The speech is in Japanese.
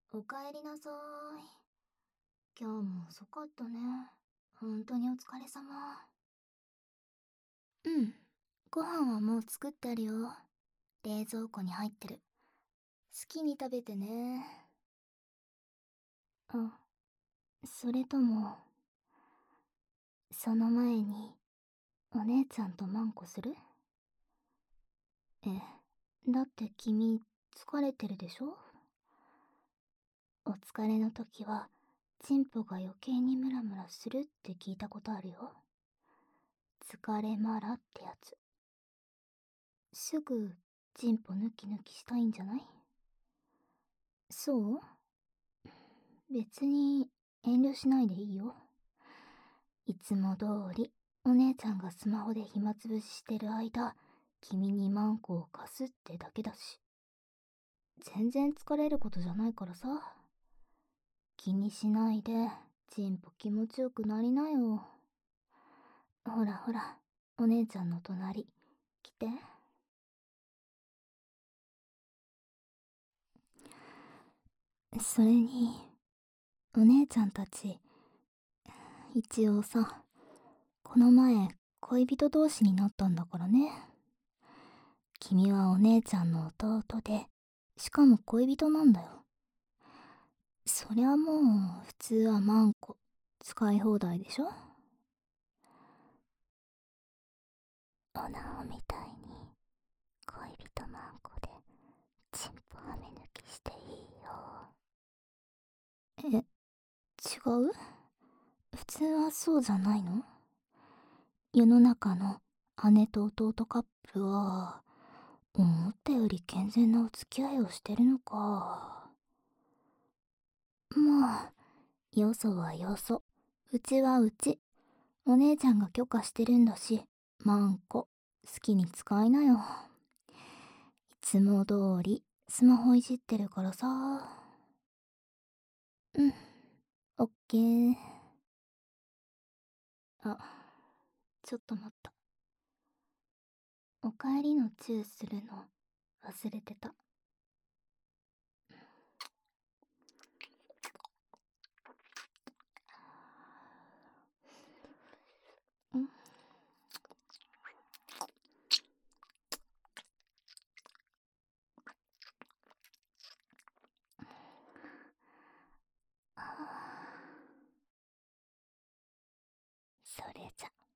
おかえりなさーい。今日も遅かったね。本当にお疲れ様。うん。ご飯はもう作ってあるよ。冷蔵庫に入ってる。好きに食べてね。あ、それとも、その前に、お姉ちゃんとマンコする？だって君、疲れてるでしょ？お疲れの時は、チンポが余計にムラムラするって聞いたことあるよ。疲れまらってやつ。すぐ、チンポヌキヌキしたいんじゃない？そう？別に、遠慮しないでいいよ。いつも通り、お姉ちゃんがスマホで暇つぶししてる間、君にマンコを貸すってだけだし。全然疲れることじゃないからさ。気にしないで、チンポ気持ちよくなりなよ。ほらほら、お姉ちゃんの隣、来て。それに、お姉ちゃんたち、一応さ、この前、恋人同士になったんだからね。君はお姉ちゃんの弟で、しかも恋人なんだよ。そりゃもう、普通はマンコ、使い放題でしょ？おなおみたいに、恋人マンコで、チンポはめ抜きしていいよ。違う？普通はそうじゃないの？世の中の姉と弟カップルは、思ったより健全なお付き合いをしてるのか。まあ、よそはよそ、うちはうち。お姉ちゃんが許可してるんだし、マンコ、好きに使いなよ。いつも通り、スマホいじってるからさ。うん、オッケー。あ、ちょっと待った。おかえりのチューするの忘れてた。ん？それじゃ。